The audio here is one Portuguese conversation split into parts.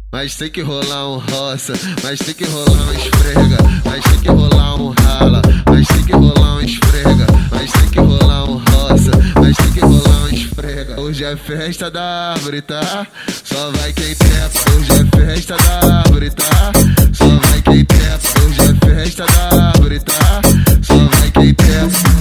Mas tem que rolar um roça, mas tem que rolar um esfrega, mas tem que rolar um rala, mas tem que rolar um esfrega, mas tem que rolar um roça, mas tem que rolar um esfrega. Hoje é festa da árvore, tá? Só vai quem trepa. Hoje é festa da árvore, tá? Só vai quem trepa. Hoje é festa da árvore, tá? Só vai quem trepa.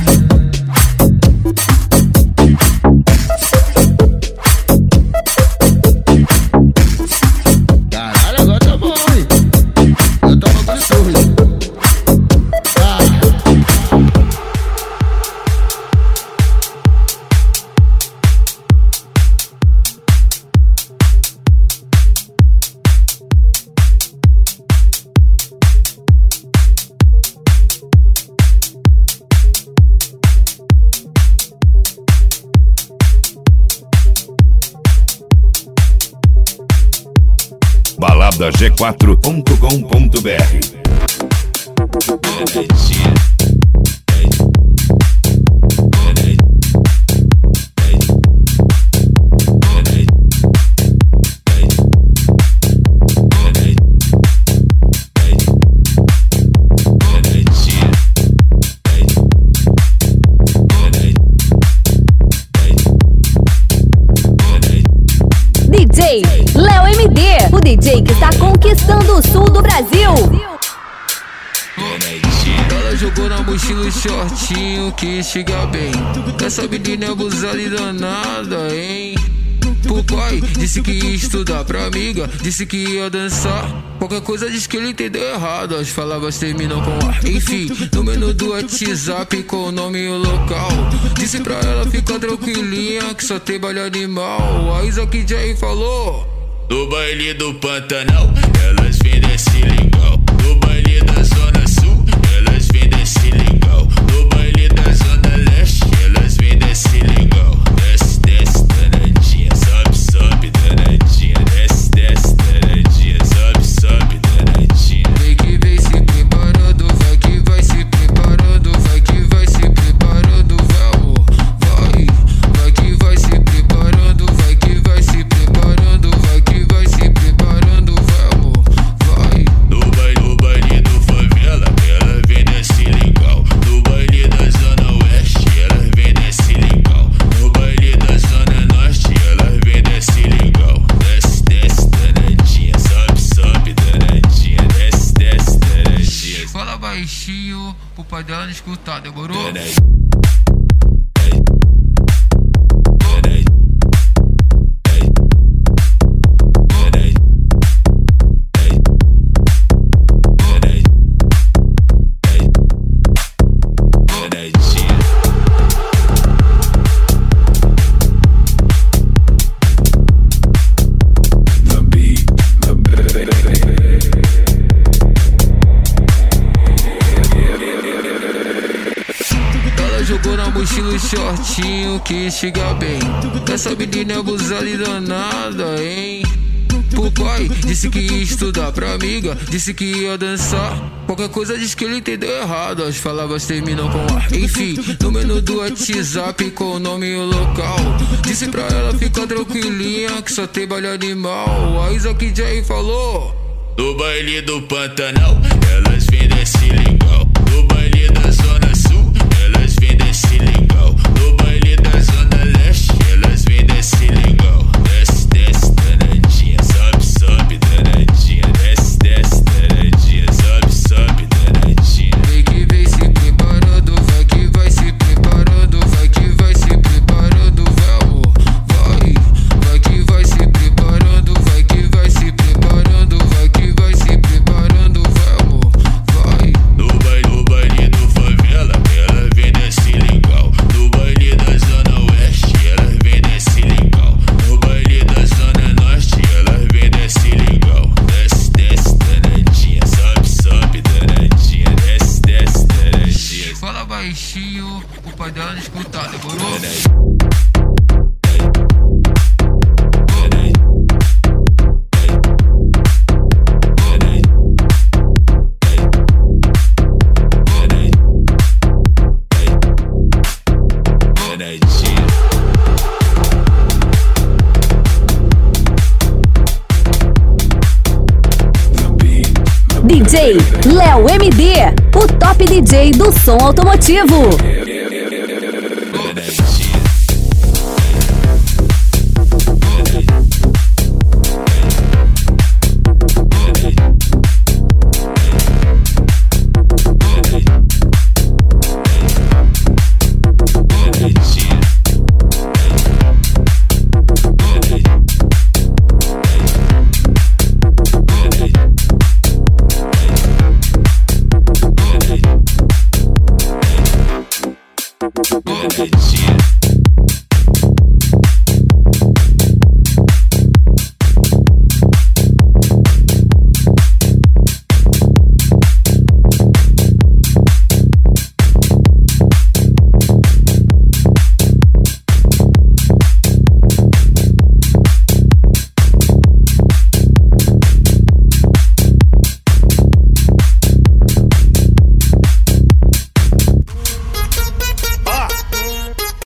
baladag4.com.br. DJ Léo MD, o DJ que está conquistando o sul do Brasil. Ela jogou na mochila o shortinho que chega bem. Essa menina é abusada e danada, hein? O pai disse que ia estudar pra amiga, disse que ia dançar. Qualquer coisa diz que ele entendeu errado, as palavras terminam com A. Enfim, no menu do WhatsApp com o nome e o local. Disse pra ela ficar tranquilinha que só tem baile animal. A Isa que Jay falou: no baile do Pantanal, elas vêm desse legal. No baile da Zona Sul, elas vêm desse legal. No baile da Zona Leste, elas vêm desse legal. Desce, desce, danadinha, sobe, sobe, danadinha. Desce, desce, danadinha, sobe, sobe, danadinha. Vem que vem se preparando, vai que vai se preparando, vai que vai se preparando, vai amor, vai. Vai que vai se preparando, vai que vai se preparando, vai que vai se preparando, vai amor, vai. No baile do favela, ela vem desse legal. No baile da Zona Oeste, ela vem desse legal. No baile da Zona Norte, ela vem desse legal. Desce, desce, danadinha, sobe, sobe, danadinha. Desce, desce, danadinha. Fala baixinho pro pai dela não escutar, demorou? Jogou na mochila o shortinho que chega bem. Essa menina é abusada e danada, hein? O pai disse que ia estudar pra amiga, disse que ia dançar. Qualquer coisa diz que ele entendeu errado, as palavras terminam com A. Enfim, no menu do WhatsApp com o nome e o local. Disse pra ela ficar tranquilinha que só tem baile animal. A Isa que Jay falou: no baile do Pantanal, elas vêm desse legal. No baile da Zona Sul, elas vêm desse legal. No baile da Zona Leste, elas vêm desse legal. Desce, desce, danadinha, sobe, sobe, danadinha. Desce, desce, danadinha, sobe, sobe, danadinha. Vem que vem se preparando, vai que vai se preparando, vai que vai se preparando, vai amor, vai. Vai que vai se preparando, vai que vai se preparando, vai que vai se preparando, vai amor, vai. DJ Léo MD, o top DJ do som automotivo.